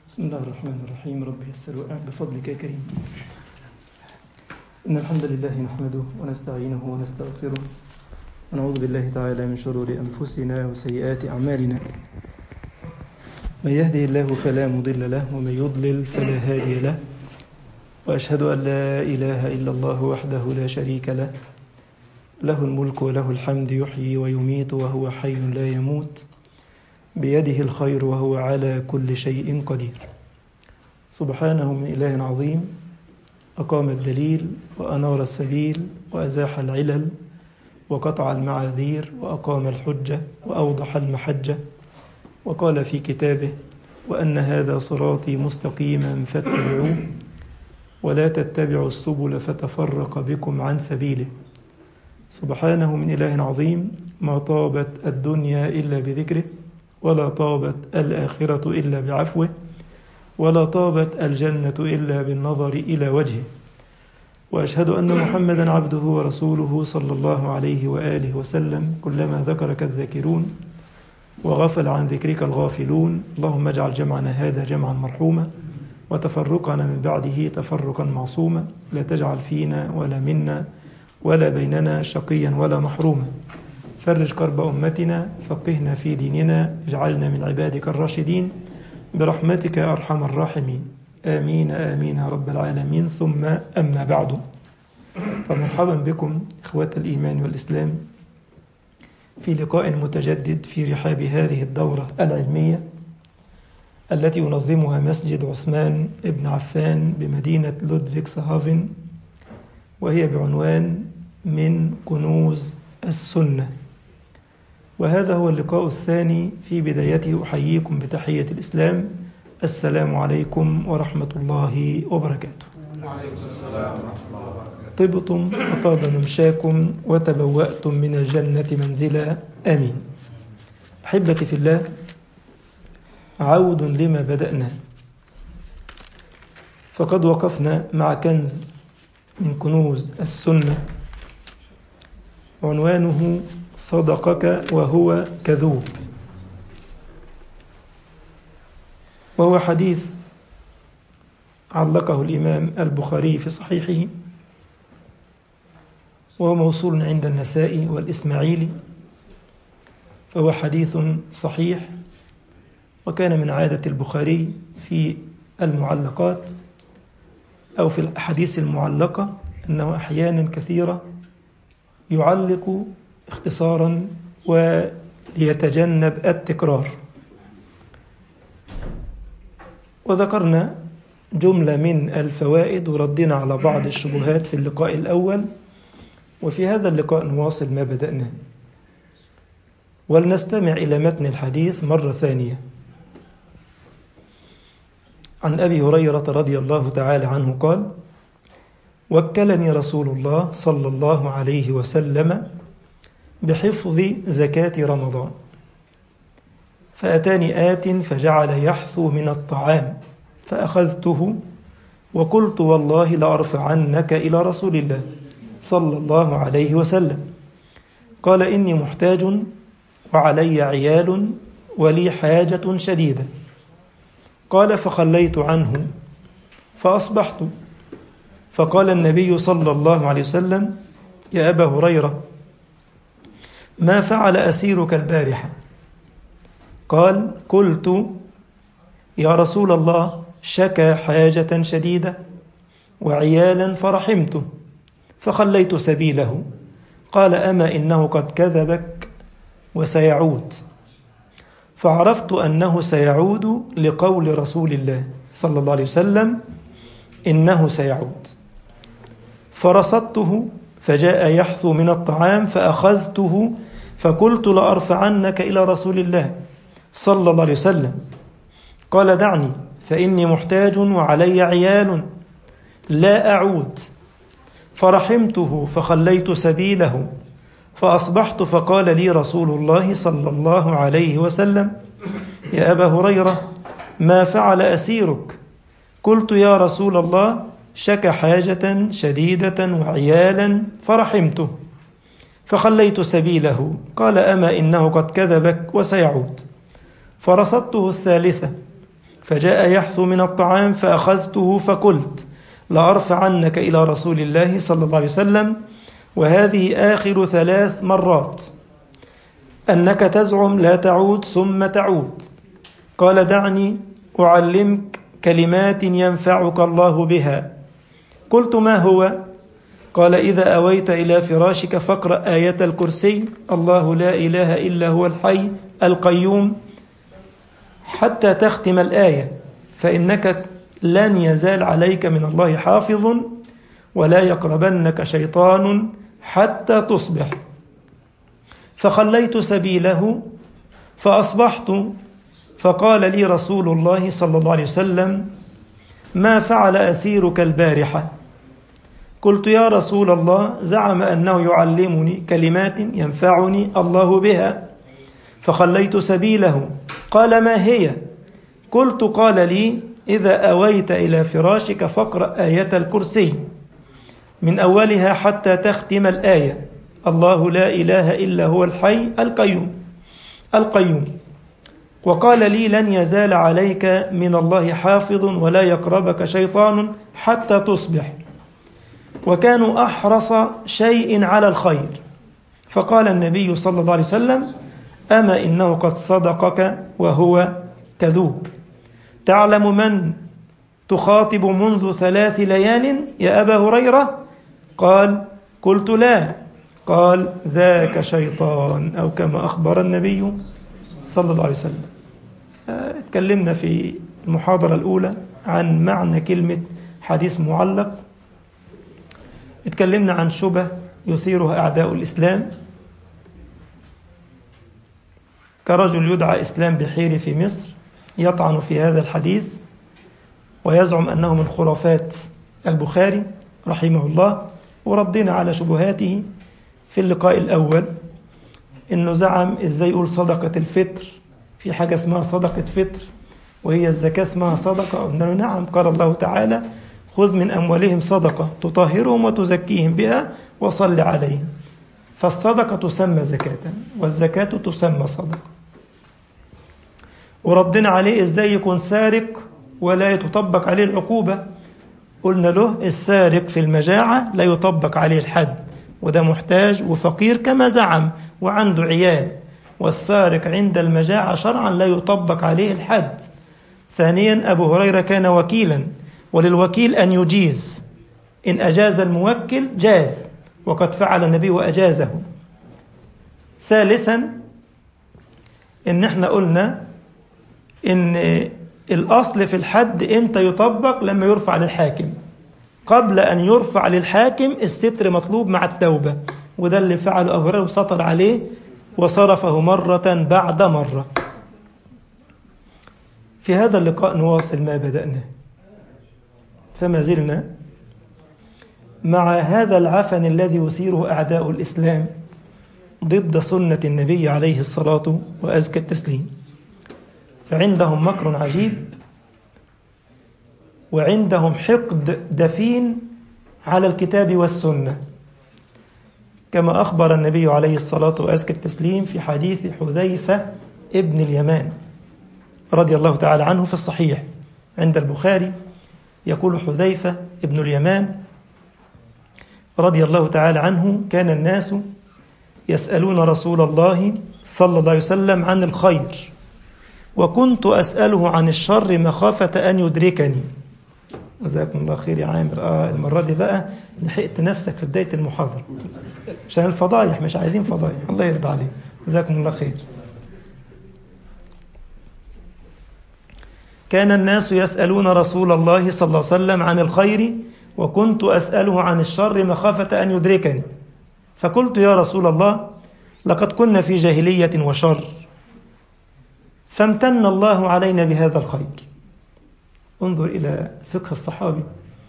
بسم الله الرحمن الرحيم. رب يسر وأعن بفضلك يا كريم. إن الحمد لله نحمده ونستعينه ونستغفره ونعوذ بالله تعالى من شرور أنفسنا وسيئات أعمالنا. من يهده الله فلا مضل له ومن يضلل فلا هادي له، وأشهد أن لا إله إلا الله وحده لا شريك له، له الملك وله الحمد، يحيي ويميت وهو حي لا يموت، بيده الخير وهو على كل شيء قدير. سبحانه من إله عظيم أقام الدليل وأنار السبيل وأزاح العلل وقطع المعاذير وأقام الحجة وأوضح المحجة، وقال في كتابه: وأن هذا صراطي مستقيما فاتبعوه ولا تتبعوا السبل فتفرق بكم عن سبيله. سبحانه من إله عظيم ما طابت الدنيا إلا بذكره، ولا طابت الآخرة إلا بعفوه، ولا طابت الجنة إلا بالنظر إلى وجهه. وأشهد أن محمدا عبده ورسوله صلى الله عليه وآله وسلم. كلما ذكرك الذاكرون وغفل عن ذكرك الغافلون، اللهم اجعل جمعنا هذا جمعا مرحوما وتفرقنا من بعده تفرقا معصوما، لا تجعل فينا ولا منا ولا بيننا شقيا ولا محروما. فرج كرب أمتنا، فقهنا في ديننا، اجعلنا من عبادك الراشدين برحمتك يا أرحم الراحمين. آمين آمين يا رب العالمين. ثم أما بعد، فمرحبا بكم إخوة الإيمان والإسلام في لقاء متجدد في رحاب هذه الدورة العلمية التي ينظمها مسجد عثمان بن عفان بمدينة لودفيكسهافن، وهي بعنوان من كنوز السنة. وهذا هو اللقاء الثاني. في بدايته أحييكم بتحية الإسلام: السلام عليكم ورحمة الله وبركاته. طبتم وطاب ممشاكم وتبوأتم من الجنة منزلا، آمين. أحبتي في الله، عود لما بدأنا، فقد وقفنا مع كنز من كنوز السنة عنوانه صدقك وهو كذوب، وهو حديث علقه الإمام البخاري في صحيحه، وهو موصول عند النسائي والإسماعيلي، فهو حديث صحيح. وكان من عادة البخاري في المعلقات أو في الأحاديث المعلقة أنه أحيانا كثيرة يعلق اختصارا وليتجنب التكرار. وذكرنا جملة من الفوائد وردنا على بعض الشبهات في اللقاء الأول، وفي هذا اللقاء نواصل ما بدأنا، ولنستمع إلى متن الحديث مرة ثانية. عن أبي هريرة رضي الله تعالى عنه قال: وكلني رسول الله صلى الله عليه وسلم بحفظ زكاة رمضان، فأتاني آت فجعل يحثو من الطعام، فأخذته وقلت: والله لأرفعنك إلى رسول الله صلى الله عليه وسلم. قال: إني محتاج وعلي عيال ولي حاجة شديدة. قال: فخليت عنه فأصبحت، فقال النبي صلى الله عليه وسلم: يا أبا هريرة، ما فعل أسيرك البارحة؟ قال: قلت: يا رسول الله، شكى حاجة شديدة وعيالا فرحمته فخليت سبيله. قال: أما إنه قد كذبك وسيعود. فعرفت أنه سيعود لقول رسول الله صلى الله عليه وسلم: إنه سيعود. فرصدته فجاء يحثو من الطعام، فأخذته فقلت: لأرفعنك إلى رسول الله صلى الله عليه وسلم. قال: دعني فإني محتاج وعلي عيال لا أعود. فرحمته فخليت سبيله، فأصبحت، فقال لي رسول الله صلى الله عليه وسلم: يا أبا هريرة، ما فعل أسيرك؟ قلت: يا رسول الله، شكى حاجة شديدة وعيالا فرحمته فخليت سبيله. قال: أما إنه قد كذبك وسيعود. فرصدته الثالثة فجاء يحثو من الطعام فأخذته فقلت لأرفعنك إلى رسول الله صلى الله عليه وسلم، وهذه آخر 3 مرات أنك تزعم لا تعود ثم تعود. قال دعني أعلمك كلمات ينفعك الله بها. قلت ما هو؟ قال إذا أويت إلى فراشك فاقرأ آية الكرسي الله لا إله إلا هو الحي القيوم حتى تختم الآية، فإنك لن يزال عليك من الله حافظ ولا يقربنك شيطان حتى تصبح. فخليت سبيله فأصبحت، فقال لي رسول الله صلى الله عليه وسلم ما فعل أسيرك البارحة؟ قلت يا رسول الله زعم أنه يعلمني كلمات ينفعني الله بها فخليت سبيله. قال ما هي؟ قلت قال لي إذا أويت إلى فراشك فاقرأ آية الكرسي من أولها حتى تختم الآية الله لا إله إلا هو الحي القيوم. وقال لي لن يزال عليك من الله حافظ ولا يقربك شيطان حتى تصبح. وكانوا أحرص شيء على الخير. فقال النبي صلى الله عليه وسلم أما إنه قد صدقك وهو كذوب. تعلم من تخاطب منذ 3 ليال يا أبا هريرة؟ قال قلت لا. قال ذاك شيطان، أو كما أخبر النبي صلى الله عليه وسلم. اتكلمنا في المحاضرة الأولى عن معنى كلمة حديث معلق. اتكلمنا عن شبه يثيرها أعداء الإسلام، كرجل يدعى إسلام بحيري في مصر يطعن في هذا الحديث ويزعم أنه من خرافات البخاري رحمه الله، وردنا على شبهاته في اللقاء الأول. إنه زعم إزاي يقول صدقة الفطر، في حاجة اسمها صدقة فطر وهي الزكاة اسمها صدقة؟ قلنا له نعم، قال الله تعالى خذ من أموالهم صدقة تطهرهم وتزكيهم بها وصل عليهم. فالصدقة تسمى زكاة والزكاة تسمى صدقة. وردنا عليه إزاي يكون سارق ولا يتطبق عليه العقوبة. قلنا له السارق في المجاعة لا يطبق عليه الحد، وده محتاج وفقير كما زعم وعنده عيال، والسارق عند المجاعة شرعا لا يطبق عليه الحد. ثانيا أبو هريرة كان وكيلا، وللوكيل أن يجيز، إن أجاز الموكل جاز، وقد فعل النبي وأجازه. ثالثا إن احنا قلنا إن الأصل في الحد إمتى يطبق؟ لما يرفع للحاكم. قبل أن يرفع للحاكم الستر مطلوب مع التوبة، وده اللي فعله أبو هريرة وسطر عليه وصرفه مرة بعد مرة. في هذا اللقاء نواصل ما بدأناه، فما زلنا مع هذا العفن الذي يثيره أعداء الإسلام ضد سنة النبي عليه الصلاة وأزكى التسليم. فعندهم مكر عجيب، وعندهم حقد دفين على الكتاب والسنة، كما أخبر النبي عليه الصلاة وأزكى التسليم في حديث حذيفة ابن اليمان رضي الله تعالى عنه في الصحيح عند البخاري. يقول حذيفة ابن اليمان رضي الله تعالى عنه كان الناس يسألون رسول الله صلى الله عليه وسلم عن الخير، وكنت أسأله عن الشر مخافة أن يدركني. جزاكم الله خير يا عامر. المرة دي بقى لحقت نفسك في بداية المحاضرة عشان الفضايح، مش عايزين فضايح. الله يرضى عليك، جزاكم الله خير. كان الناس يسألون رسول الله صلى الله عليه وسلم عن الخير، وكنت أسأله عن الشر مخافة أن يدركني. فقلت يا رسول الله لقد كنا في جاهلية وشر، فامتن الله علينا بهذا الخير. انظر إلى فقه الصحابي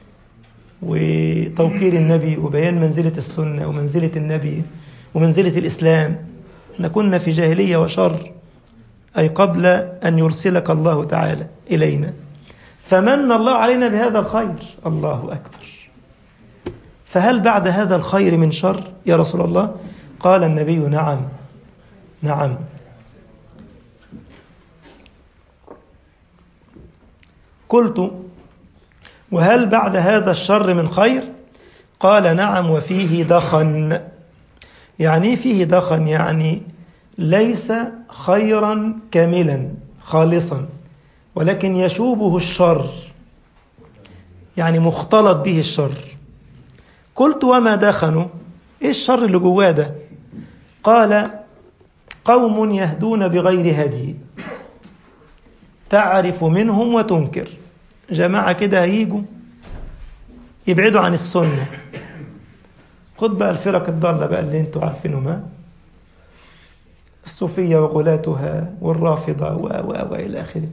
وتوقير النبي وبيان منزلة السنة ومنزلة النبي ومنزلة الإسلام. احنا كنا في جاهلية وشر، أي قبل أن يرسلك الله تعالى إلينا، فمن الله علينا بهذا الخير. الله أكبر. فهل بعد هذا الخير من شر يا رسول الله؟ قال النبي نعم نعم. قلت وهل بعد هذا الشر من خير؟ قال نعم وفيه دخن. يعني فيه دخن، يعني ليس خيرا كاملا خالصا، ولكن يشوبه الشر، يعني مختلط به الشر. قلت وما دخنوا؟ ايه الشر اللي جواه ده؟ قال قوم يهدون بغير هدي تعرف منهم وتنكر. جماعة كده هيجوا يبعدوا عن السنة. خد بقى الفرق الضالة بقى اللي انتوا عارفينهم، الصوفية وغلاتها والرافضة وإلى آخره،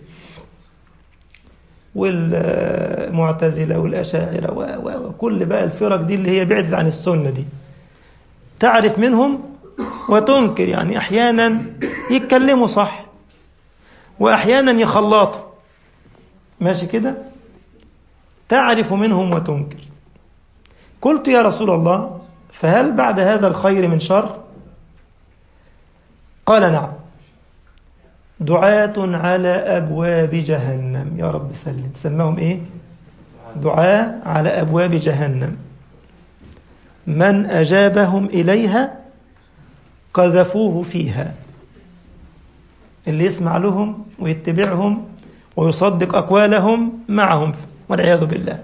والمعتزلة والأشاعرة وكل بقى الفرق دي اللي هي بعدت عن السنة دي. تعرف منهم وتنكر، يعني أحيانا يتكلموا صح وأحيانا يخلطوا، ماشي كده. تعرف منهم وتنكر. قلت يا رسول الله فهل بعد هذا الخير من شر؟ قال نعم، دعاة على أبواب جهنم. يا رب سلم. سماهم إيه؟ دعاة على أبواب جهنم، من أجابهم إليها قذفوه فيها. اللي يسمع لهم ويتبعهم ويصدق أقوالهم معهم، والعياذ بالله.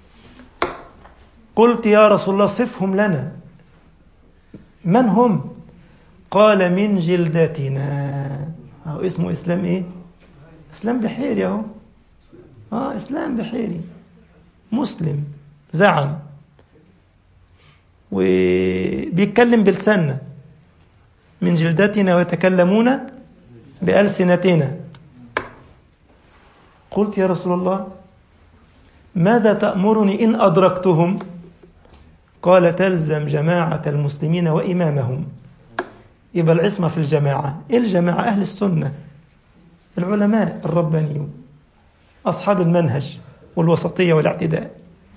قلت يا رسول الله صفهم لنا، من هم؟ قال من جلدتنا. اسمه إسلام إيه؟ إسلام بحيري أهو. إسلام بحيري مسلم زعم وبيتكلم بلساننا، من جلدتنا ويتكلمون بألسنتنا. قلت يا رسول الله ماذا تأمرني إن أدركتهم؟ قال تلزم جماعة المسلمين وإمامهم. يبقى العصمة في الجماعة. إيه الجماعة؟ أهل السنة، العلماء الربانيون، أصحاب المنهج والوسطية والاعتدال.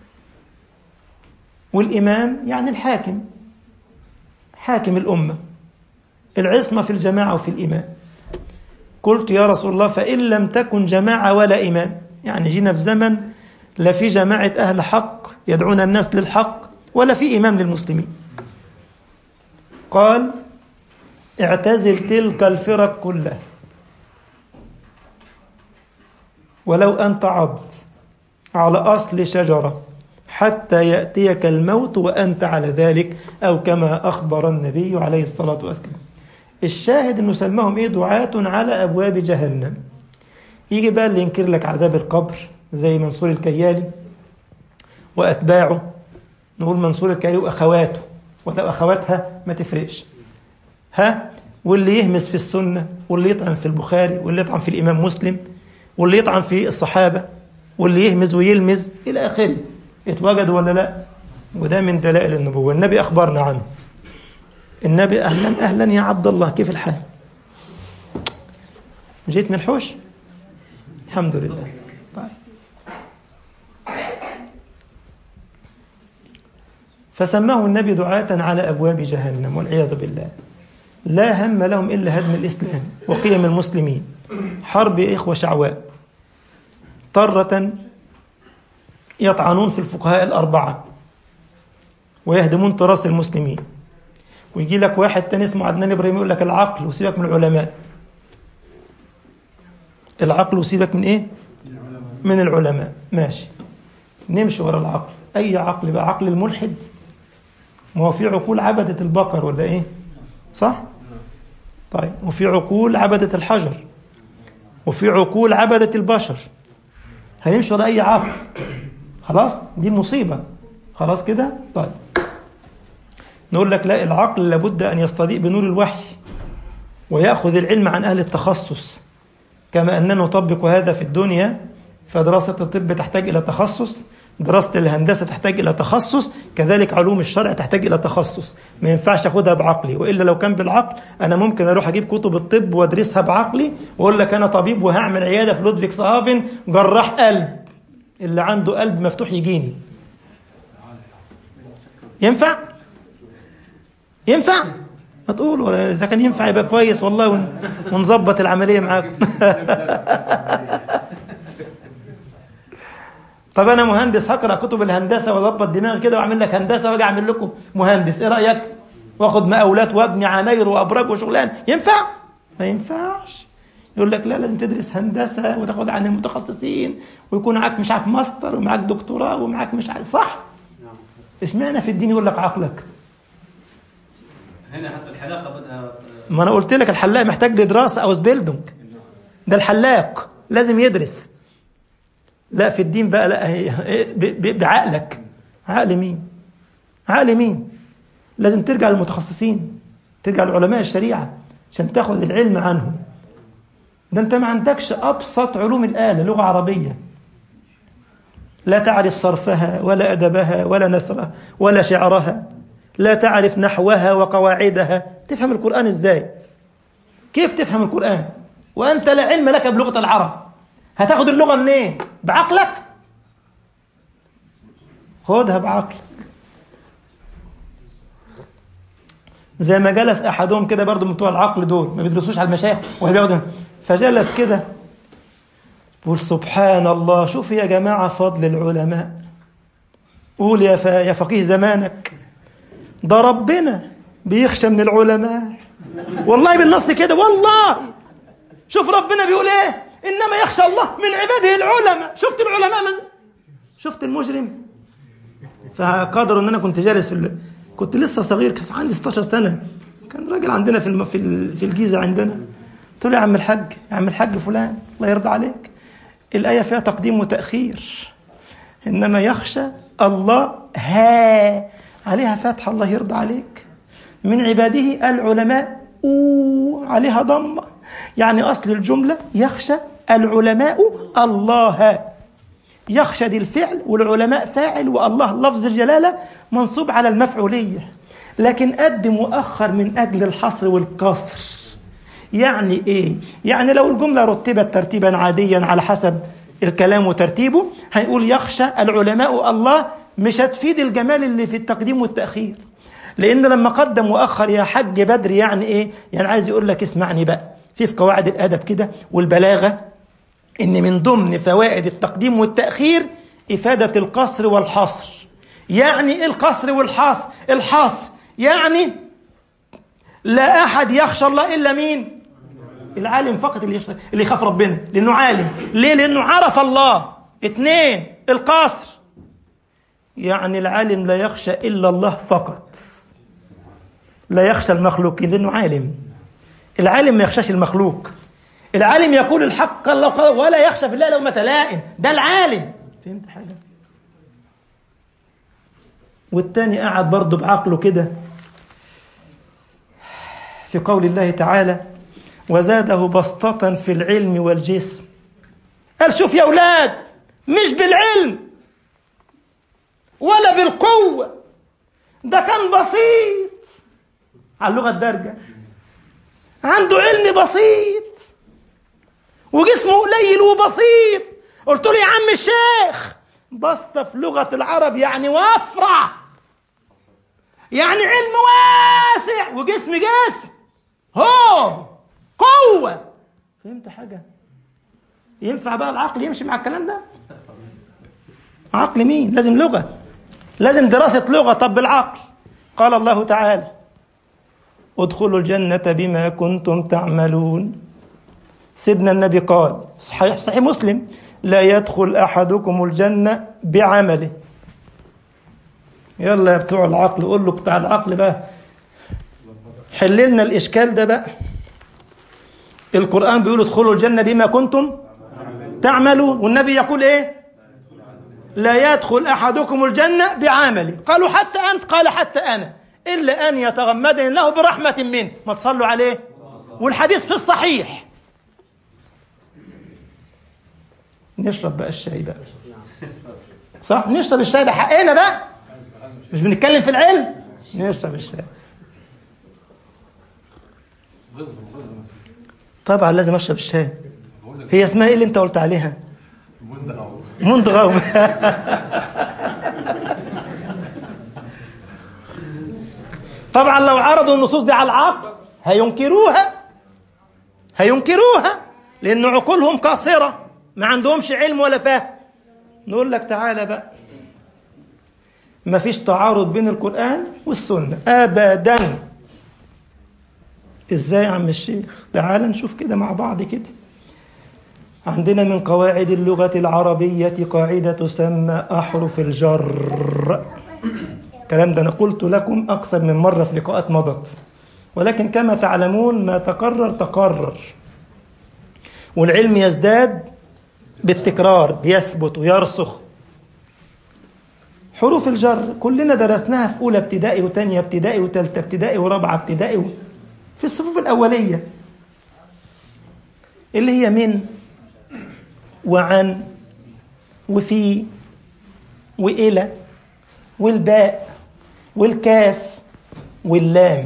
والإمام يعني الحاكم، حاكم الأمة. العصمة في الجماعة وفي الإمام. قلت يا رسول الله فإن لم تكن جماعة ولا إمام، يعني جينا في زمن لا في جماعة أهل حق يدعون الناس للحق ولا في إمام للمسلمين. قال اعتزل تلك الفرق كلها ولو أن تعض على أصل شجرة حتى يأتيك الموت وأنت على ذلك، أو كما أخبر النبي عليه الصلاة والسلام. الشاهد أنه سماهم إيه؟ دعاة على أبواب جهنم. يجي بقى اللي ينكر لك عذاب القبر زي منصور الكيالي وأتباعه، نقول منصور الكيالي وأخواته ولا أخواتها ما تفرقش، واللي يهمس في السنة، واللي يطعن في البخاري، واللي يطعن في الإمام مسلم، واللي يطعن في الصحابة، واللي يهمز ويلمز إلى آخره. اتوجد ولا لا؟ وده من دلائل النبوة. النبي أخبرنا عنه. النبي أهلا أهلا يا عبد الله، كيف الحال؟ جيت من الحوش؟ الحمد لله. طيب. فسماه النبي دعاة على أبواب جهنم والعياذ بالله. لا هم لهم إلا هدم الإسلام وقيم المسلمين، حرب إخوة شعواء، طرة يطعنون في الفقهاء الأربعة ويهدمون تراث المسلمين. ويجي لك واحد تاني اسمه عدنان إبراهيم يقول لك العقل وسيبك من العلماء. العقل وسيبك من إيه؟ من العلماء. ماشي، نمشي ورا العقل. أي عقل بقى؟ عقل الملحد؟ ما هو في عقول عبدة البقر ولا إيه؟ صح؟ طيب، وفي عقول عبدة الحجر، وفي عقول عبدة البشر. هنمشي ورا أي عقل؟ خلاص، دي مصيبة. خلاص كده؟ طيب، نقول لك لا، العقل لابد أن يستضيء بنور الوحي ويأخذ العلم عن أهل التخصص. كما أننا نطبق هذا في الدنيا، فدراسة الطب تحتاج إلى تخصص، دراسة الهندسة تحتاج إلى تخصص، كذلك علوم الشرع تحتاج إلى تخصص. ما ينفعش أخذها بعقلي، وإلا لو كان بالعقل أنا ممكن أروح أجيب كتب الطب وأدرسها بعقلي وأقول لك أنا طبيب وهعمل عيادة في لودفيكس هافن جراح قلب، اللي عنده قلب مفتوح يجيني. ينفع؟ ينفع؟ ما تقول إذا كان ينفع يبقى كويس والله، ونظبط العملية معاكم. طب انا مهندس هقرا كتب الهندسه واضبط دماغي كده واعمل لك هندسه واجي اعمل لكم مهندس، ايه رايك؟ واخد مقاولات وابني عماير وابراج وشغلان، ينفع؟ ما ينفعش. يقول لك لا، لازم تدرس هندسه وتاخد عن المتخصصين ويكون معاك مش عارف ماستر ومعاك دكتوراه ومعاك مش عارف، صح؟ اشمعنى في الدين يقول لك عقلك؟ هنا حتى الحلاقه بدها. ما انا قلت لك الحلاق محتاج لدراسه او سبيلدونج، ده الحلاق لازم يدرس. لا في الدين بقى لا، بعقلك. عقل مين؟ عقل مين؟ لازم ترجع للمتخصصين، ترجع لعلماء الشريعه عشان تاخد العلم عنهم. ده انت ما عندكش ابسط علوم الآلة، لغة عربية لا تعرف صرفها ولا أدبها ولا نثرها ولا شعرها، لا تعرف نحوها وقواعدها، تفهم القرآن ازاي؟ كيف تفهم القرآن وأنت لا علم لك بلغة العرب؟ هتاخد اللغة منين؟ بعقلك؟ خدها بعقلك. زي ما جلس أحدهم كده برضو من بتوع العقل دول، ما بيدرسوش على المشايخ ولا بيقعدوا، فجلس كده قول سبحان الله، شوف يا جماعة فضل العلماء. قول يا فقيه زمانك، ده ربنا بيخشى من العلماء والله بالنص كده، والله شوف ربنا بيقول ايه، انما يخشى الله من عباده العلماء. شفت العلماء شفت المجرم. فقدروا ان انا كنت جالس كنت لسه صغير، كان عندي 16 سنة، كان راجل عندنا في الجيزة عندنا. قلت له يا عم الحاج، يا عم الحاج فلان الله يرضى عليك، الآية فيها تقديم وتأخير، إنما يخشى الله عليها فتحة الله يرضى عليك، من عباده العلماء عليها ضمة، يعني أصل الجملة يخشى العلماء الله، يخشى دي الفعل والعلماء فاعل والله لفظ الجلالة منصوب على المفعولية، لكن قدم وأخر من أجل الحصر والقصر. يعني إيه؟ يعني لو الجملة رتبت ترتيبا عاديا على حسب الكلام وترتيبه هيقول يخشى العلماء الله، مش هتفيد الجمال اللي في التقديم والتأخير، لأن لما قدم وأخر يا حج بدر يعني إيه؟ يعني عايز يقول لك اسمعني بقى، في قواعد الأدب كده والبلاغة إن من ضمن فوائد التقديم والتأخير إفادة القصر والحصر. يعني إيه القصر والحصر؟ الحصر يعني لا أحد يخشى الله إلا مين؟ العالم فقط اللي يخاف ربنا، لأنه عالم. ليه؟ لأنه عرف الله. 2 القصر يعني العالم لا يخشى إلا الله فقط، لا يخشى المخلوقين لأنه عالم. العالم ما يخشاش المخلوق، العالم يقول الحق ولا يخشى في الله لومة لائم، ده العالم. فهمت حاجة؟ والتاني قاعد برضه بعقله كده في قول الله تعالى وزاده بسطة في العلم والجسم. قال شوف يا أولاد، مش بالعلم ولا بالقوة، ده كان بسيط على اللغة الدارجة، عنده علم بسيط وجسمه قليل وبسيط. قلت له يا عم الشيخ، بسطة في لغة العرب يعني وافرة، يعني علم واسع وجسم هو قوة. فهمت حاجة؟ ينفع بقى العقل يمشي مع الكلام ده؟ عقل مين؟ لازم لغة، لازم دراسة لغة. طب بالعقل قال الله تعالى ادخلوا الجنة بما كنتم تعملون. سيدنا النبي قال صحيح مسلم لا يدخل أحدكم الجنة بعمله. يلا يا بتوع العقل، قول له بتاع العقل بقى حل لنا الإشكال ده بقى. القرآن بيقول ادخلوا الجنة بما كنتم تعملون، والنبي يقول ايه؟ لا يدخل أحدكم الجنة بعمله. قالوا حتى أنت؟ قال حتى أنا، إلا أن يتغمدني الله برحمة منه. ما تصلوا عليه؟ والحديث في الصحيح. نشرب بقى الشاي بقى، صح؟ نشرب الشاي ده حقنا بقى، مش بنتكلم في العلم، نشرب الشاي. طبعا لازم اشرب الشاي. هي اسمها ايه اللي انت قلت عليها؟ مندغاوم. طبعا لو عرضوا النصوص دي على العقل هينكروها لان عقولهم قاصره، ما عندهمش علم ولا فهم. نقول لك تعالى بقى، ما فيش تعارض بين القرآن والسنة أبدا. إزاي يا عم الشيخ؟ تعالى نشوف كده مع بعض كده. عندنا من قواعد اللغة العربية قاعدة تسمى أحرف الجر. الكلام ده أنا قلت لكم أكثر من مرة في لقاءات مضت، ولكن كما تعلمون ما تكرر تكرر، والعلم يزداد بالتكرار، بيثبت ويرسخ. حروف الجر كلنا درسناها في أولى ابتدائي وتانية ابتدائي وتالتة ابتدائي ورابعة ابتدائي في الصفوف الأولية، اللي هي من وعن وفي وإلى والباء والكاف واللام.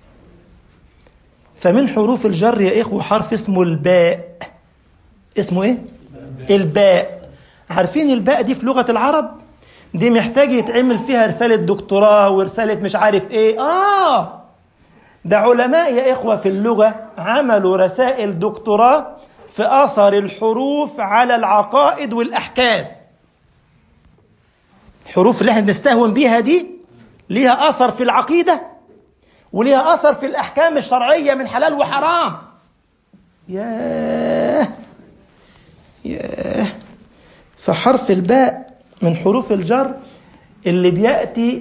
فمن حروف الجر يا إخوة حرف اسمه الباء. اسمه إيه؟ الباء. عارفين الباء دي في لغة العرب دي محتاج يتعمل فيها رسالة دكتوراه ورسالة مش عارف إيه. ده علماء يا إخوة في اللغة عملوا رسائل دكتوراه في أثر الحروف على العقائد والأحكام. الحروف اللي احنا بنستهون بيها دي ليها أثر في العقيدة وليها أثر في الأحكام الشرعية من حلال وحرام. ياه. فحرف الباء من حروف الجر اللي بيأتي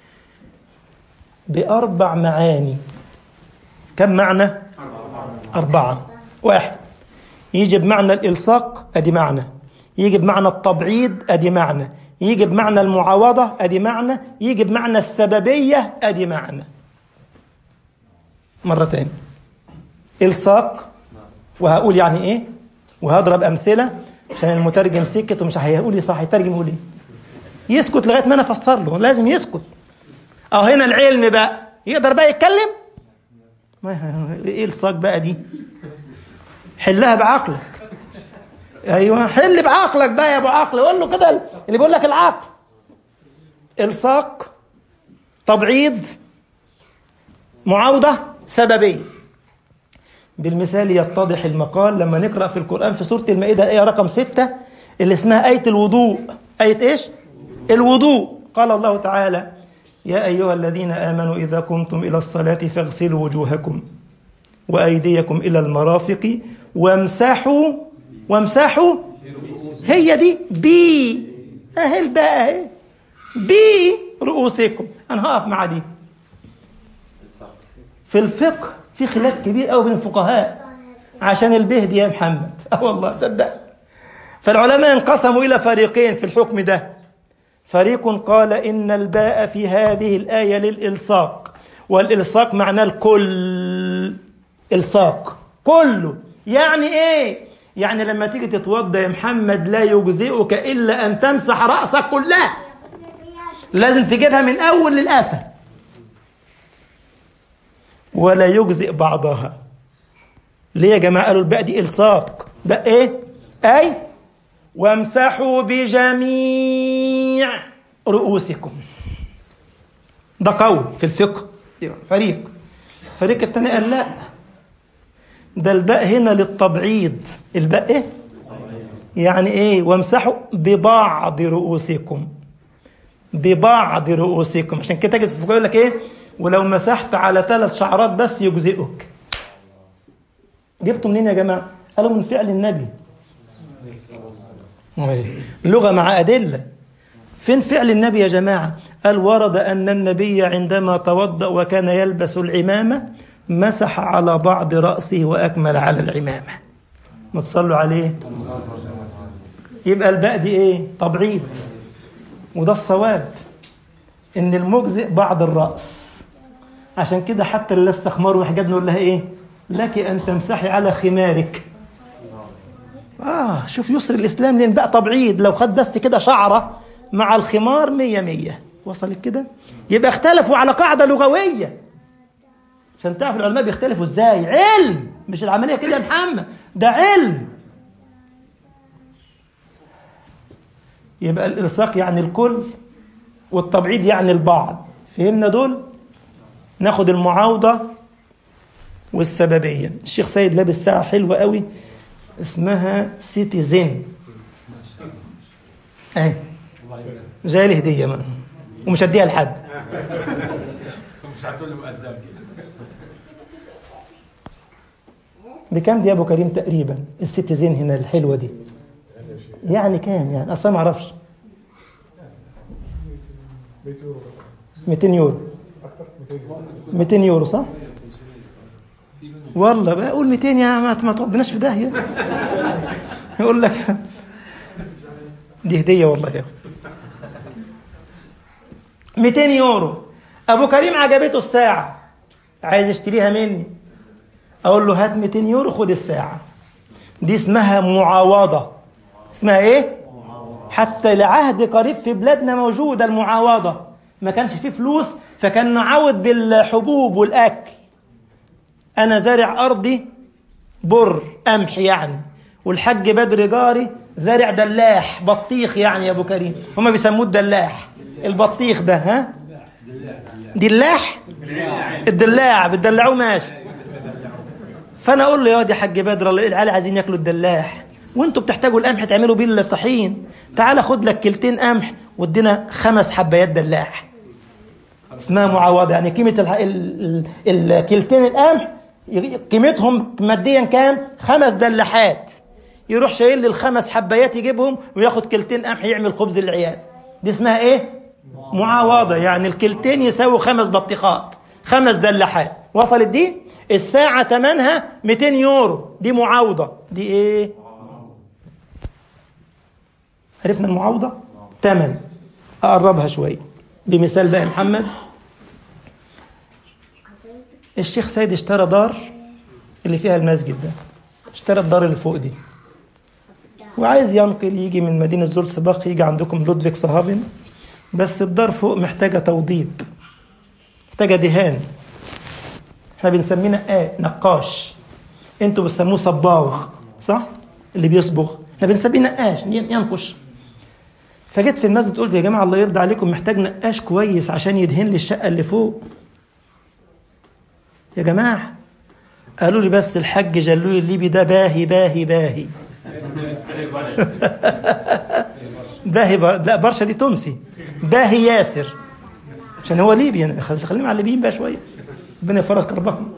بأربع معاني. كم معنى؟ 4. 1 يجي بمعنى الإلصاق، أدي معنى. يجي بمعنى التبعيض، أدي معنى. يجي بمعنى المعاوضة، أدي معنى. يجي بمعنى السببية، أدي معنى. مرة تاني، إلصاق، وهقول يعني إيه وهضرب أمثلة عشان المترجم سكت ومش هيقول لي صح، هيترجم يقول إيه؟ يسكت لغاية ما أنا أفسر له، لازم يسكت. هنا العلم بقى يقدر بقى يتكلم. إيه إلصاق بقى دي؟ حلها بعقلك. أيوة، حل بعقلك بقى يا أبو عقل. قول له كده اللي بيقول لك العقل. إلصاق، تبعيض، معاوضة، سببية. بالمثال يتضح المقال لما نقرأ في القرآن في سورة المائدة آية رقم 6 اللي اسمها آية الوضوء. آية إيش؟ الوضوء. قال الله تعالى: يا أيها الذين آمنوا إذا قمتم إلى الصلاة فاغسلوا وجوهكم وأيديكم إلى المرافق وامسحوا. هي دي بي أهل بقى بي رؤوسكم. أنا هقف مع دي. في الفقه في خلاف كبير قوي بين الفقهاء عشان البه دي يا محمد. والله صدق. فالعلماء انقسموا إلى فريقين في الحكم ده. فريق قال إن الباء في هذه الآية للإلصاق، والإلصاق معناه الكل. إلصاق كله يعني إيه؟ يعني لما تيجي تتوضى يا محمد لا يجزئك إلا أن تمسح رأسك كلها، لازم تجيبها من أول للآخر، ولا يجزئ بعضها. ليه يا جماعة قالوا الباء دي إلصاق؟ بقى إيه؟ أي وامسحوا بجميع رؤوسكم. ده قول في الفقه. فريق التاني قال لا، ده الباء هنا للتبعيض. الباء إيه؟ يعني إيه؟ وامسحوا ببعض رؤوسكم. ببعض رؤوسكم. عشان كده تجد في الفقه يقول لك إيه؟ ولو مسحت على 3 شعرات بس يجزئك. جبتوا منين يا جماعة؟ قالوا من فعل النبي. لغة مع أدلة. فين فعل النبي يا جماعة؟ قال ورد أن النبي عندما توضأ وكان يلبس العمامة مسح على بعض رأسه وأكمل على العمامة. ما تصلوا عليه. يبقى الباء دي إيه؟ تبعيض. وده الصواب إن المجزئ بعض الرأس. عشان كده حتى اللي لابسه خمار وحجاب نقول لها إيه؟ لك أن تمسحي على خمارك. شوف يسر الإسلام لين بقى تبعيض. لو خد بس كده شعرة مع الخمار 100 وصلت كده. يبقى اختلفوا على قاعدة لغوية. عشان تعرف العلماء بيختلفوا ازاي. علم، مش العملية كده يا محمد، ده علم. يبقى الإلصاق يعني الكل والتبعيض يعني البعض. فهمنا دول؟ ناخد المعاوضة والسببية. الشيخ سيد لابس ساعة حلوة قوي اسمها سيتيزن. اهي جاي لي هديه ما. ومش هديها لحد. مش هتقول له مقدم. بكام دي يا ابو كريم تقريبا الست زين هنا الحلوه دي؟ يعني كام يعني؟ اصلا ما اعرفش. 200 يورو. 200 يورو صح؟ والله بقول 200 يا ما تودناش في داهيه. يقول لك دي هديه والله يا اخي. 200 يورو. ابو كريم عجبته الساعه، عايز يشتريها مني، اقول له هات 200 يورو خد الساعه. دي اسمها معاوضه. اسمها ايه؟ حتى لعهد قريب في بلادنا موجوده المعاوضه. ما كانش فيه فلوس فكان نعوض بالحبوب والاكل. انا زارع ارضي بر قمح يعني، والحاج بدر جاري زارع دلاح بطيخ يعني يا ابو كريم، هما بيسموه الدلاح. البطيخ ده ها دلاح، الدلاع بتدلعوه ماشي. فانا اقول له يا واد يا حاج بدر العيال عايزين ياكلوا الدلاح وانتوا بتحتاجوا القمح تعملوا بيه الطحين، تعال خد لك كيلتين قمح وادينا 5 حبايات دلاح. اسمها معاوضه. يعني قيمه الكيلتين القمح قيمتهم ماديا كام؟ 5 دلاحات. يروح شايل لي ال5 حبايات يجيبهم وياخد كيلتين قمح يعمل خبز للعيال. دي اسمها ايه؟ معاوضه. يعني الكيلتين يساوي 5 بطيخات، 5 دلاحات. وصلت دي؟ الساعه ثمنها 200 يورو. دي معاوضه. دي ايه؟ عرفنا المعاوضه؟ ثمن. اقربها شويه بمثال بقى يا محمد. الشيخ سيد اشترى دار اللي فيها المسجد ده، اشترى الدار اللي فوق دي، وعايز ينقل يجي من مدينة زولسباخ يجي عندكم لودفيك صهافن، بس الدار فوق محتاجة توضيب، محتاجة دهان. احنا بنسميه نقاش، انتوا بتسموه صباغ صح؟ اللي بيصبغ، احنا بنسميه نقاش ينقش. فجيت في المسجد قلت يا جماعة الله يرضى عليكم محتاج نقاش كويس عشان يدهن لي الشقة اللي فوق. يا جماعة قالوا لي بس الحاج جلوي الليبي ده باهي باهي باهي. باهي لا برشا دي تونسي. باهي ياسر عشان هو ليبي. يعني خلينا مع الليبيين بقى شوية. ربنا يفرج كربهم.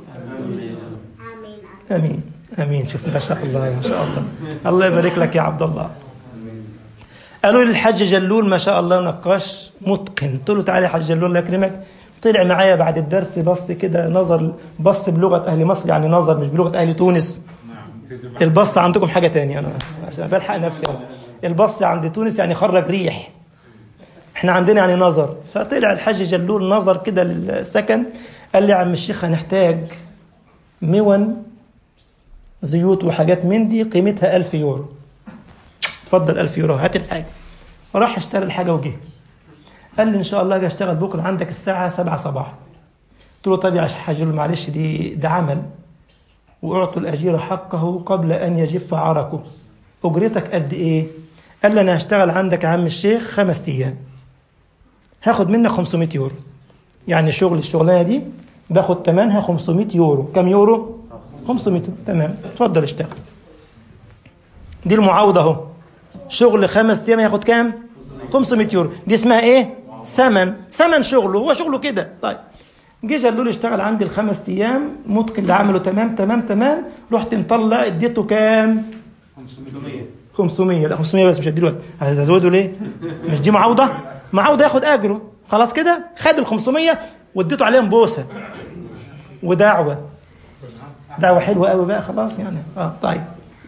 امين امين. شوف ما شاء الله ما شاء الله. الله يبارك لك يا عبد الله. قالوا لي الحاج جلول ما شاء الله نقاش متقن. قلت له تعالى يا حاج جلول الله يكرمك. طلع معايا بعد الدرس بص كده نظر، بص بلغة أهل مصر يعني نظر مش بلغة أهل تونس. البص عندكم حاجة تانية، أنا عشان بلحق نفسي. البص عند تونس يعني خرج ريح، احنا عندنا يعني نظر. فطلع الحاج جلول نظر كده للسكن، قال لي يا عم الشيخ هنحتاج مون زيوت وحاجات من دي قيمتها 1000 يورو. اتفضل 1000 يورو هات الحاجة. راح اشترى الحاجة وجه. قال لي ان شاء الله اجي اشتغل بكره عندك الساعه 7 صباحا. قلت له طيب يا حاج معلش ده عمل، واعطوا الاجير حقه قبل ان يجف عرقه. اجرتك قد ايه؟ قال لي انا هشتغل عندك يا عم الشيخ 5 ايام، هاخد منك 500 يورو. يعني الشغلانه دي باخد ثمنها 500 يورو. كم يورو؟ 500 يورو. تمام اتفضل اشتغل. دي المعاوضه اهو. شغل 5 ايام ياخد كام؟ 500 يورو. دي اسمها ايه؟ ثمن شغله. هو شغله كده. طيب جه جلول اشتغل عندي ال5 ايام متقن اللي عمله تمام. رحت مطلع اديته كام؟ 500. لا 500 بس مش هديله، عايز ازوده ليه؟ مش دي معاوضه؟ معاوضه ياخد اجره. خلاص كده خد ال500 واديته عليهم بوسه ودعوه حلوه قوي بقى خلاص يعني. طيب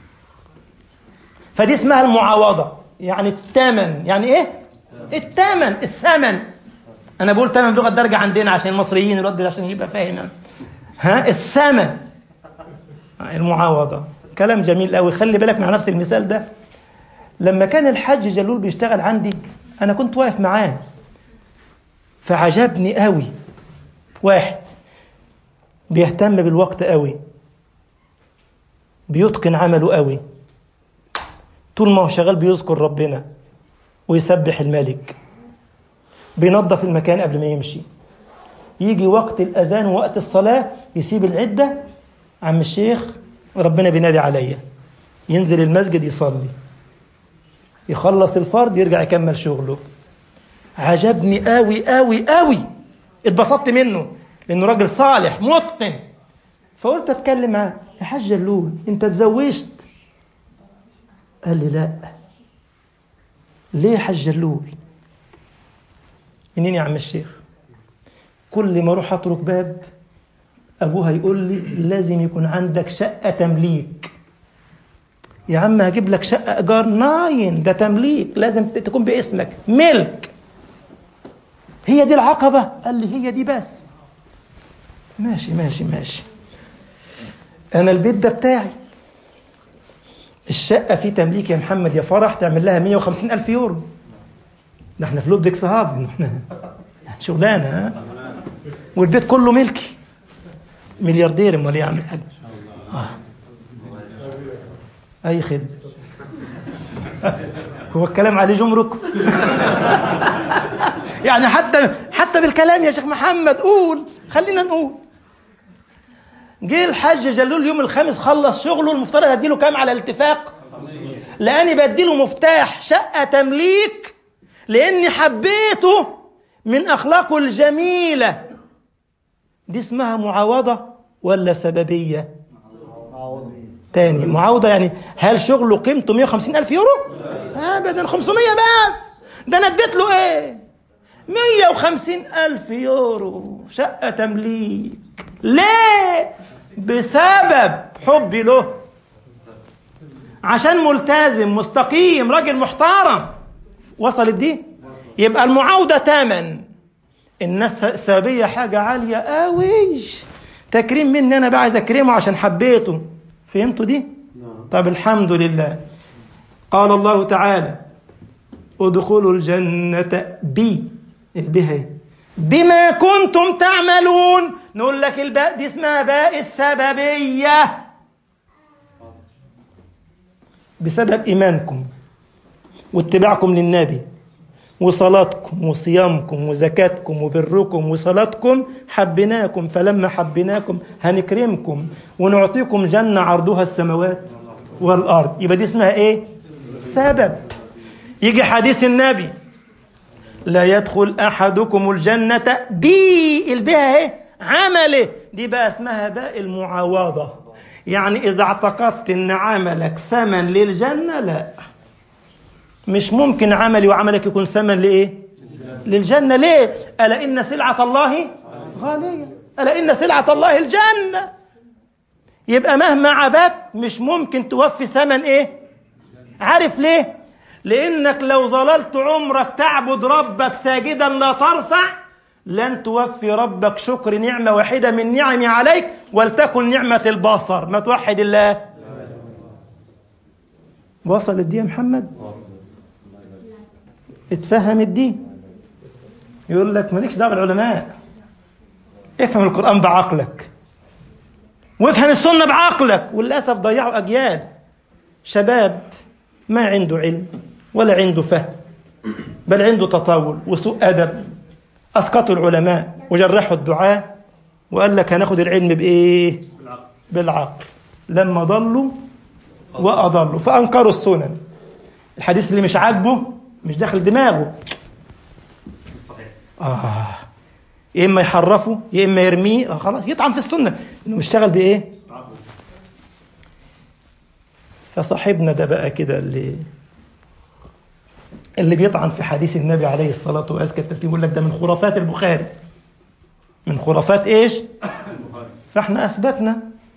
فدي اسمها المعاوضه. يعني الثمن. يعني ايه؟ الثمن. انا بقول ثمن بلغه الدرجه عندنا عشان المصريين يرد عشان يبقى فاهم. الثمن المعاوضه. كلام جميل قوي. خلي بالك مع نفس المثال ده. لما كان الحاج جلول بيشتغل عندي انا كنت واقف معاه، فعجبني قوي واحد بيهتم بالوقت قوي، بيتقن عمله قوي، طول ما هو شغال بيذكر ربنا ويسبح الملك، بينظف المكان قبل ما يمشي. يجي وقت الأذان ووقت الصلاة يسيب العدة، عم الشيخ ربنا بينادي عليا، ينزل المسجد يصلي، يخلص الفرض يرجع يكمل شغله. عجبني قوي قوي قوي، اتبسطت منه لأنه راجل صالح متقن. فقلت أتكلم معاه، يا حاج جلول أنت اتزوجت؟ قال لي لا. ليه يا حاج جلول؟ منين يا عم الشيخ؟ كل ما أروح أترك باب أبوها يقول لي لازم يكون عندك شقة تمليك. يا عم هجيب لك شقة إيجار؟ ناين، ده تمليك، لازم تكون باسمك ملك. هي دي العقبة؟ قال لي هي دي بس. ماشي ماشي ماشي، أنا البيت ده بتاعي، الشقة فيه تمليك يا محمد يا فرح تعمل لها 150,000 يورو. ده احنا في لودفيك صحاب، احنا شغلانة ها؟ والبيت كله ملكي، ملياردير. امال ايه يا عم الحاج؟ اي خدمة. هو الكلام عليه جمرك؟ يعني حتى بالكلام يا شيخ محمد قول، خلينا نقول. جه الحاج جلول يوم الخامس خلص شغله، المفترض هديله كام على الاتفاق؟ لاني بديله مفتاح شقة تمليك لاني حبيته من اخلاقه الجميلة. دي اسمها معاوضة ولا سببية؟ تاني، معاوضة يعني هل شغله قيمته 150,000 يورو؟ ابدا، 500 بس. ده انا اديت له ايه؟ 150,000 يورو شقة تمليك. ليه؟ بسبب حبي له، عشان ملتزم مستقيم راجل محترم. وصلت دي؟ يبقى المعاوضة تمن، الناس السببية حاجة عالية قوي، تكريم مني أنا بقى عايز أكرمه عشان حبيته. فهمتوا دي؟ طب الحمد لله. قال الله تعالى ادخلوا الجنة البها بما كنتم تعملون. نقول لك الباء دي اسمها باء السببية، بسبب إيمانكم واتباعكم للنبي وصلاتكم وصيامكم وزكاتكم وبركم وصلاتكم حبناكم، فلما حبناكم هنكرمكم ونعطيكم جنة عرضها السماوات والأرض. يبقى دي اسمها ايه؟ سبب. يجي حديث النبي لا يدخل أحدكم الجنة البها ايه؟ عمله. دي بقى اسمها باء المعاوضة. يعني إذا اعتقدت إن عملك ثمن للجنة، لا، مش ممكن عملي وعملك يكون ثمن لإيه؟ للجنة. ليه؟ ألا إن سلعة الله غالية، ألا إن سلعة الله الجنة. يبقى مهما عبدت مش ممكن توفي ثمن إيه؟ عارف ليه؟ لأنك لو ظللت عمرك تعبد ربك ساجدا لا ترفع لن توفي ربك شكر نعمة واحدة من نعمي عليك، ولتكن نعمة البصر. ما توحد الله. وصلت دي يا محمد؟ اتفهمت دي؟ يقول لك مالكش دعوة بالعلماء، افهم القرآن بعقلك وافهم السنة بعقلك. وللأسف ضيعوا أجيال شباب ما عنده علم ولا عنده فهم، بل عنده تطاول وسوء أدب. أسقطوا العلماء وجرحوا الدعاء وقال لك هناخد العلم بإيه؟ بالعقل. لما ضلوا وأضلوا فأنكروا السنن. الحديث اللي مش عاجبه مش داخل دماغه، يا إما يحرفه يا إما يرميه، خلاص يطعن في السنة إنه مشتغل بإيه؟ فصاحبنا ده بقى كده اللي بيطعن في حديث النبي عليه الصلاة وأزكى التسليم، يقول لك ده من خرافات البخاري. من خرافات إيش؟ فإحنا أثبتنا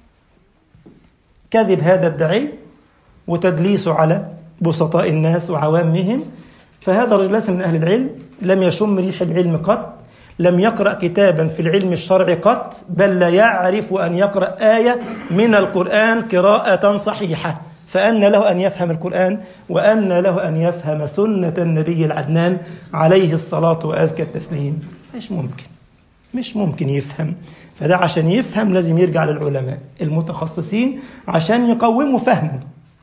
كذب هذا الداعي وتدليسه على بسطاء الناس وعوامهم. فهذا الرجل ليس من أهل العلم، لم يشم ريح العلم قط، لم يقرأ كتابا في العلم الشرعي قط، بل لا يعرف أن يقرأ آية من القرآن قراءة صحيحة. فأن له أن يفهم القرآن وأن له أن يفهم سنة النبي العدنان عليه الصلاة وأزكى التسليم. مش ممكن يفهم. فده عشان يفهم لازم يرجع للعلماء المتخصصين عشان يقوموا فهمه.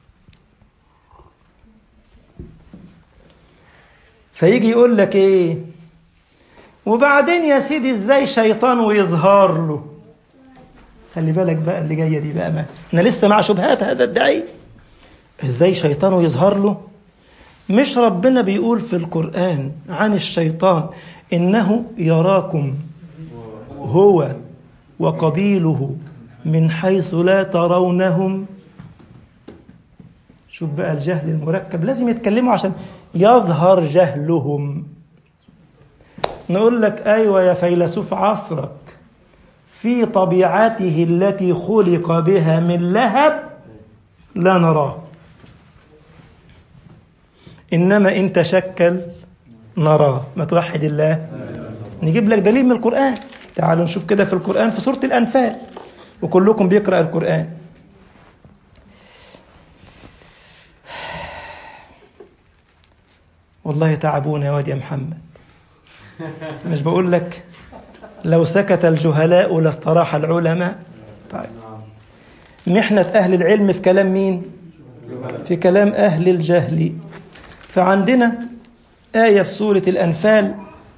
فيجي يقول لك ايه؟ وبعدين يا سيدي ازاي شيطان ويظهر له؟ خلي بالك بقى اللي جايه دي بقى، ما احنا لسه مع شبهات هذا الداعي. ازاي شيطان ويظهر له؟ مش ربنا بيقول في القرآن عن الشيطان إنه يراكم هو وقبيله من حيث لا ترونهم؟ شوف بقى الجهل المركب، لازم يتكلموا عشان يظهر جهلهم. نقول لك أيوة يا فيلسوف عصرك، في طبيعته التي خلق بها من لهب لا نراه، إنما إن تشكل نراه. ما توحد الله. نجيب لك دليل من القرآن. تعالوا نشوف كده في القرآن في سورة الأنفال، وكلكم بيقرأ القرآن. والله تعبونا يا واد يا محمد. مش بقول لك لو سكت الجهلاء لاستراح العلماء؟ طيب، محنة أهل العلم في كلام مين؟ في كلام أهل الجهل. فعندنا آية في سورة الأنفال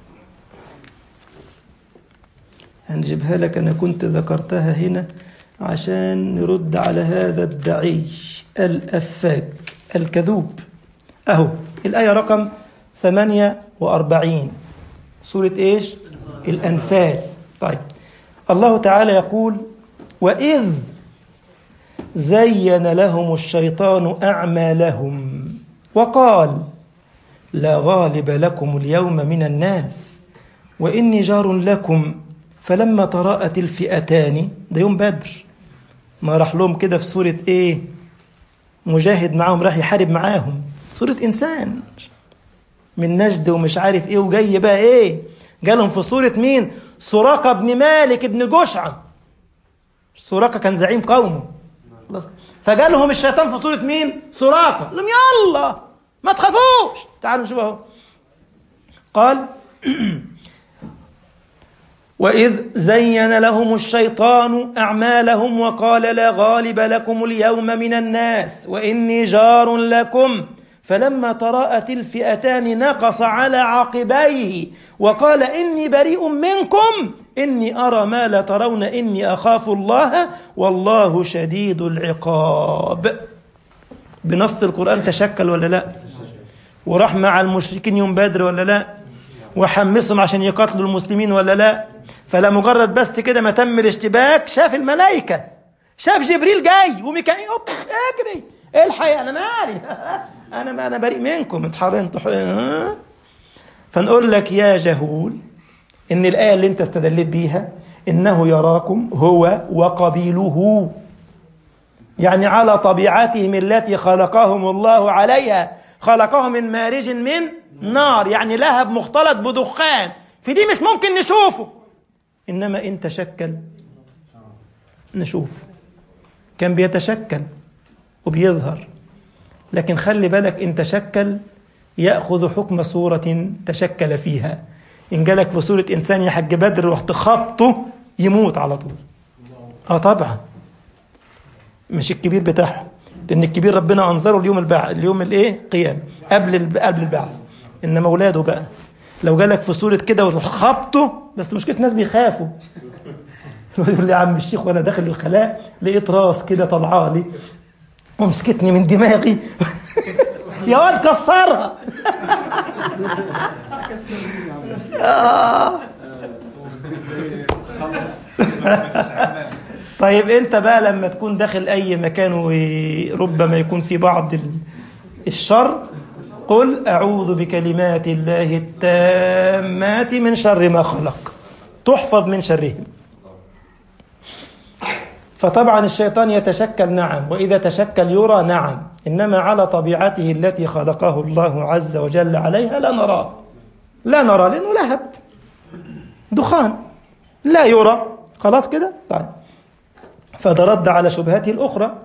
هنجيبها لك، أنا كنت ذكرتها هنا عشان نرد على هذا الدعي الأفاك الكذوب. أهو الآية رقم 48 سورة إيش؟ الأنفال. طيب، الله تعالى يقول: وإذ زين لهم الشيطان أعمالهم وقال لا غالب لكم اليوم من الناس وإني جار لكم فلما تراءت الفئتان، ده يوم بدر، ما راح لهم كده في سورة إيه؟ مجاهد معاهم، راح يحارب معاهم، سورة إنسان من نجد ومش عارف إيه، وجاي بقى إيه؟ جالهم في سورة مين؟ سراقة بن مالك بن جشعم. سراقة كان زعيم قومه، فجالهم الشيطان في سورة مين؟ سراقة. لم يلا ما تخافوش، تعالوا نشوف اهو. قال: وإذ زين لهم الشيطان أعمالهم وقال لا غالب لكم اليوم من الناس وإني جار لكم فلما تراءت الفئتان نقص على عقبيه وقال إني بريء منكم إني أرى ما لا ترون إني أخاف الله والله شديد العقاب. بنص القرآن تشكل ولا لا؟ وراح مع المشركين يوم بدر ولا لا؟ وحمسهم عشان يقاتلوا المسلمين ولا لا؟ فلا مجرد بس كده ما تم الاشتباك، شاف الملائكة، شاف جبريل جاي وميكائيل، اجري الحق انا مالي انا بريء منكم، اتحرنتوا. فنقول لك يا جهول ان الآية اللي انت استدلت بيها انه يراكم هو وقبيله، يعني على طبيعتهم التي خلقهم الله عليها، خلقهم من مارج من نار، يعني لهب مختلط بدخان، في دي مش ممكن نشوفه، إنما إن تشكل نشوفه. كان بيتشكل وبيظهر، لكن خلي بالك إن تشكل يأخذ حكم صورة تشكل فيها. إن جالك في صورة إنسان يا حج بدر رحت خبطه يموت على طول. طبعا مش الكبير بتاعهم، لأن الكبير ربنا أنظره اليوم الإيه؟ قيام قبل البعث. إنما أولاده بقى لو جالك في صورة كده وخبطه، بس مشكلة الناس بيخافوا. يقول لي يا عم الشيخ وانا داخل الخلاء لقيت راس كده طلعه لي ومسكتني من دماغي يا واد كسرها. طيب انت بقى لما تكون داخل اي مكان وربما يكون في بعض الشر، قل أعوذ بكلمات الله التامات من شر ما خلق، تحفظ من شرهم. فطبعا الشيطان يتشكل نعم، وإذا تشكل يرى نعم، إنما على طبيعته التي خلقه الله عز وجل عليها لا نراه، لأنه لهب دخان لا يرى. خلاص كده؟ طيب، فده رد على شبهاته الأخرى.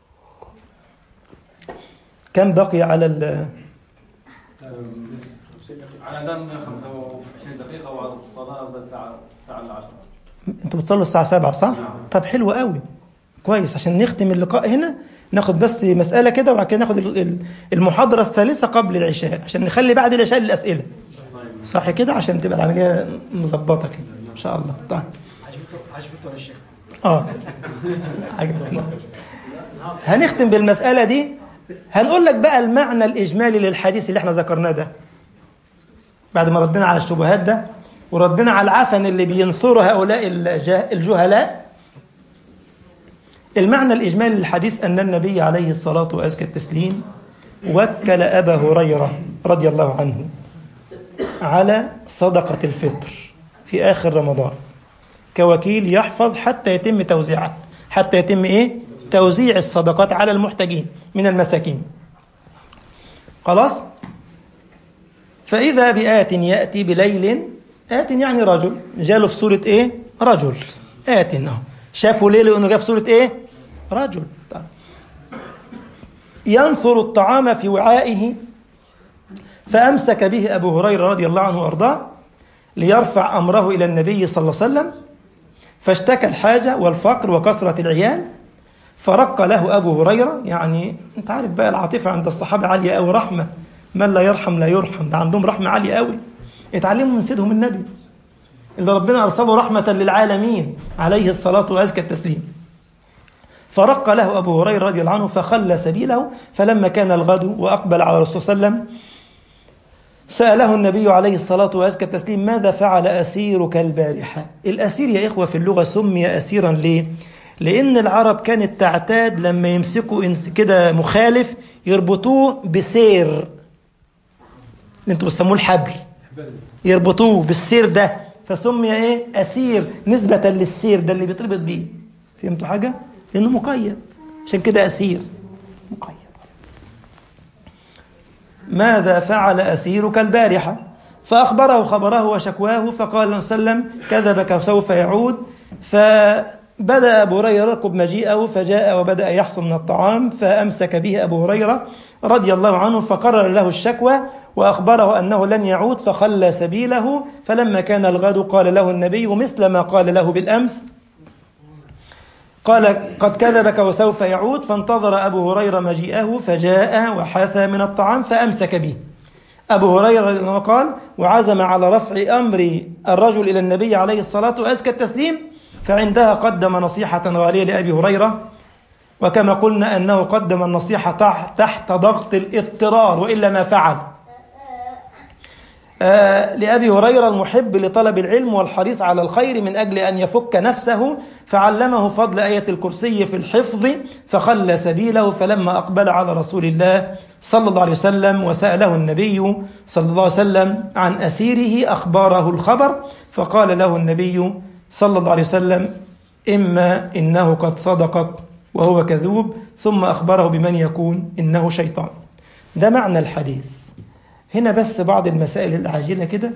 كم بقي على أذان 25 دقيقة وعلى الصلاة ساعة إلا 10. انتوا بتصلوا الساعة 7 صح؟ نعم. طب حلو قوي، كويس. عشان نختم اللقاء هنا ناخد بس مسألة كده، وبعد كده ناخد المحاضرة الثالثة قبل العشاء، عشان نخلي بعد العشاء للأسئلة، صح كده؟ عشان تبقى العملية مظبطة كده إن شاء الله. طيب عجبته الشيخ. عجبتنا. هنختم بالمسألة دي هنقول لك بقى المعنى الإجمالي للحديث اللي احنا ذكرناه ده بعد ما ردنا على الشبهات ده وردنا على العفن اللي بينثره هؤلاء الجهلاء. المعنى الإجمالي للحديث أن النبي عليه الصلاة وأزكى التسليم وكل أبا هريرة رضي الله عنه على صدقة الفطر في آخر رمضان كوكيل يحفظ حتى يتم توزيعها، حتى يتم توزيع الصدقات على المحتاجين من المساكين. خلاص. فإذا بآت يأتي بليل، آت يعني رجل، جاله في صورة رجل. آت شافوا ليه؟ لأنه جاء في صورة رجل. ينثر الطعام في وعائه، فأمسك به أبو هريرة رضي الله عنه وأرضاه ليرفع أمره إلى النبي صلى الله عليه وسلم، فاشتكى الحاجة والفقر وكثرة العيال، فرق له أبو هريرة. يعني أنت عارف بقى العاطفة عند الصحابة عالية أوي، رحمة، من لا يرحم لا يرحم، ده عندهم رحمة عالية أوي، اتعلموا من سيدهم النبي اللي ربنا أرسله رحمة للعالمين عليه الصلاة وأزكى التسليم. فرق له أبو هريرة رضي الله عنه فخلى سبيله. فلما كان الغد وأقبل على الرسول صلى الله عليه وسلم سأله النبي عليه الصلاة وأزكى التسليم: ماذا فعل أسيرك البارحة؟ الأسير يا إخوة في اللغة سمي أسيرا ليه؟ لأن العرب كانت تعتاد لما يمسكوا كده مخالف يربطوه بسير، انتوا بتسموه الحبل، يربطوه بالسير ده، فسمي أسير نسبة للسير ده اللي بيتربط بيه. فهمتوا حاجة؟ لأنه مقيد، عشان كده أسير مقيد. ماذا فعل أسيرك البارحة؟ فأخبره خبره وشكواه، فقال له صلى الله عليه وسلم: كذبك وسوف يعود. فبدأ أبو هريرة يرقب مجيئه، فجاء وبدأ يحصل من الطعام، فأمسك به أبو هريرة رضي الله عنه، فقرر له الشكوى وأخبره أنه لن يعود، فخلى سبيله. فلما كان الغد قال له النبي مثل ما قال له بالأمس، قال: قد كذبك وسوف يعود. فانتظر أبو هريرة مجيئه، فجاء وحاث من الطعام فأمسك به. أبو هريرة قال: وعزم على رفع أمر الرجل إلى النبي عليه الصلاة وأزكى التسليم، فعندها قدم نصيحة غالية لأبي هريرة، وكما قلنا أنه قدم النصيحة تحت ضغط الاضطرار، وإلا ما فعل. لأبي هريرة المحب لطلب العلم والحريص على الخير من أجل أن يفك نفسه، فعلمه فضل آية الكرسي في الحفظ، فخلى سبيله. فلما أقبل على رسول الله صلى الله عليه وسلم وسأله النبي صلى الله عليه وسلم عن أسيره أخباره الخبر، فقال له النبي صلى الله عليه وسلم: إما إنه قد صدقك وهو كذوب، ثم أخبره بمن يكون إنه شيطان. ده معنى الحديث. هنا بس بعض المسائل العاجلة كده.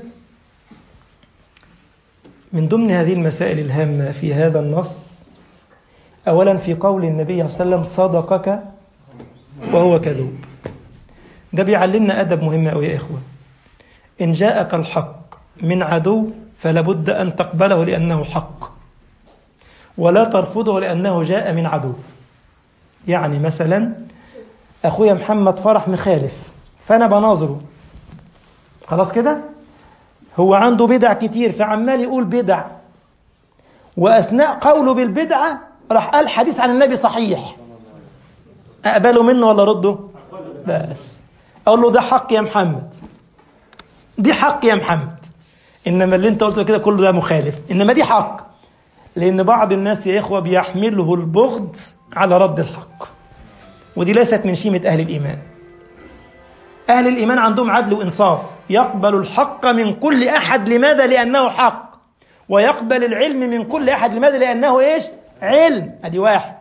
من ضمن هذه المسائل الهامة في هذا النص، أولا في قول النبي صلى الله عليه وسلم: صدقك وهو كذوب. ده بيعلمنا أدب مهم أوي يا إخوة. إن جاءك الحق من عدو فلا بد أن تقبله لأنه حق، ولا ترفضه لأنه جاء من عدو. يعني مثلا أخويا محمد فرح مخالف، فأنا بناظره، خلاص كده، هو عنده بدع كتير فعمال يقول بدع، وأثناء قوله بالبدعة راح قال حديث عن النبي صحيح، أقبله منه ولا رده؟ بس أقول له: ده حق يا محمد، دي حق يا محمد، إنما اللي أنت قلته كده كله ده مخالف، إنما دي حق. لأن بعض الناس يا إخوة بيحمله البغض على رد الحق، ودي ليست من شيمة أهل الإيمان. أهل الإيمان عندهم عدل وإنصاف، يقبل الحق من كل أحد. لماذا؟ لأنه حق. ويقبل العلم من كل أحد. لماذا؟ لأنه علم. أدي واحد.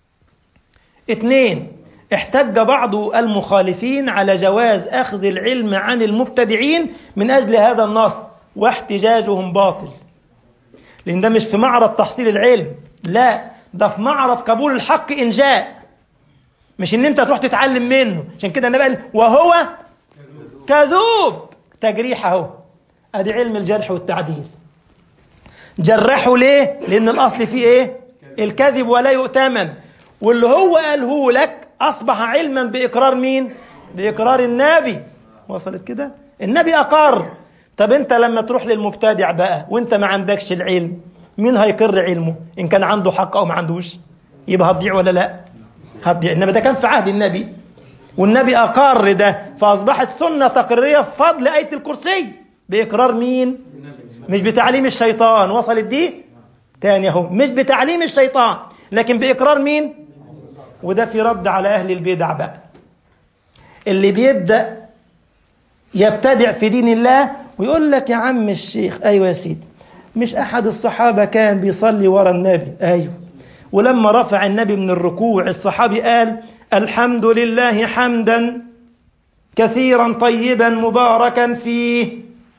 2. احتج بعض المخالفين على جواز أخذ العلم عن المبتدعين من أجل هذا النص، واحتجاجهم باطل، لأن ده مش في معرض تحصيل العلم، لا، ده في معرض قبول الحق إن جاء، مش إن أنت تروح تتعلم منه. عشان كده النبي قال: وهو كذوب، تجريح اهو. ادي علم الجرح والتعديل. جرحوا ليه؟ لأن الأصل فيه الكذب ولا يؤتمن. واللي هو قاله لك أصبح علما بإقرار مين؟ بإقرار النبي. وصلت كده؟ النبي أقر. طب أنت لما تروح للمبتدع بقى وأنت ما عندكش العلم، مين هيقر علمه؟ إن كان عنده حق أو ما عندوش، يبقى هتضيع ولا لا؟ هتضيع. إنما ده كان في عهد النبي والنبي أقر ده، فأصبحت سنة تقريرية بفضل آية الكرسي. بإقرار مين؟ مش بتعليم الشيطان. وصلت دي؟ تاني اهو، مش بتعليم الشيطان لكن بإقرار مين؟ وده في رد على أهل البدع بقى، اللي بيبدأ يبتدع في دين الله ويقول لك يا عم الشيخ، أيوة يا سيدي، مش أحد الصحابة كان بيصلي ورا النبي؟ أيوة، ولما رفع النبي من الركوع الصحابي قال الحمد لله حمدا كثيرا طيبا مباركا فيه.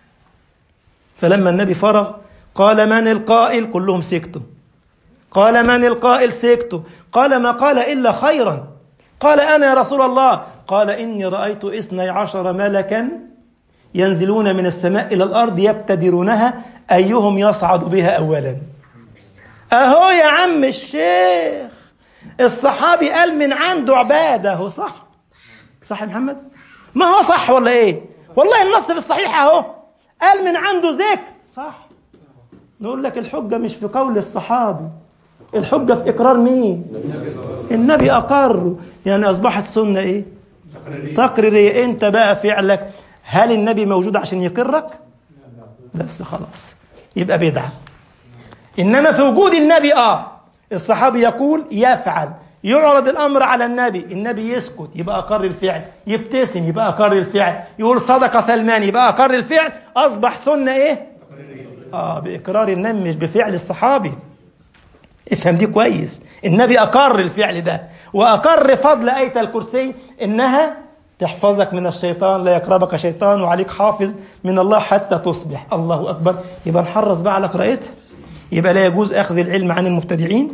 فلما النبي فرغ قال من القائل؟ كلهم سكتوا. قال من القائل؟ سكتوا. قال ما قال إلا خيرا. قال أنا يا رسول الله. قال إني رأيت 12 ملكا ينزلون من السماء إلى الأرض يبتدرونها أيهم يصعد بها أولا. أهو يا عم الشيخ، الصحابي قال من عنده عبادة. هو صح؟ صح يا محمد؟ ما هو صح ولا إيه؟ والله النص في الصحيح أهو، قال من عنده ذكر. صح. نقول لك الحجة مش في قول الصحابي، الحجة في إقرار مين؟ النبي أقر. يعني أصبحت سنة إيه؟ تقريرية. أنت بقى فعلك، هل النبي موجود عشان يقرك؟ بس خلاص يبقى بدعة. إنما في وجود النبي الصحابي يقول يفعل، يعرض الأمر على النبي يسكت يبقى أقر الفعل، يبتسم يبقى أقر الفعل، يقول صدق سلمان يبقى أقر الفعل. أصبح سنة إيه؟ بإقرار النبي مش بفعل الصحابي. افهم دي كويس. النبي أقر الفعل ده، وأقر فضل آية الكرسي إنها تحفظك من الشيطان، لا يقربك شيطان، وعليك حافظ من الله حتى تصبح. الله أكبر. يبقى نحرص بقى على قراءتها. يبقى لا يجوز أخذ العلم عن المبتدعين،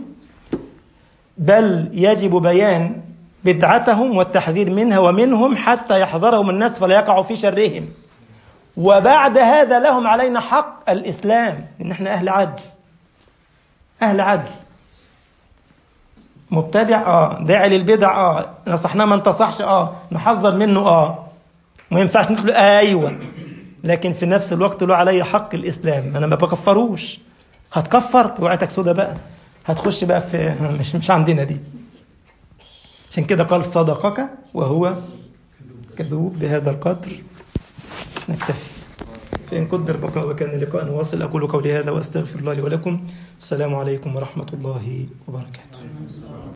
بل يجب بيان بدعتهم والتحذير منها ومنهم حتى يحذرهم الناس فلا يقعوا في شرهم. وبعد هذا لهم علينا حق الإسلام، إن احنا أهل عدل. أهل عدل. مبتدع داعي للبدع نصحنا ما انتصحش نحذر منه ما ينفعش نقول أيوة، لكن في نفس الوقت له علي حق الإسلام. أنا ما بكفروش. هتكفر وقعتك سودة بقى، هتخش بقى في مش عندنا دي. عشان كده قال صدقك وهو كذوب. بهذا القدر نكتفي، فإن قدر بقاء وكان لقاء واصل. أقول قولي هذا وأستغفر الله لي ولكم. السلام عليكم ورحمة الله وبركاته.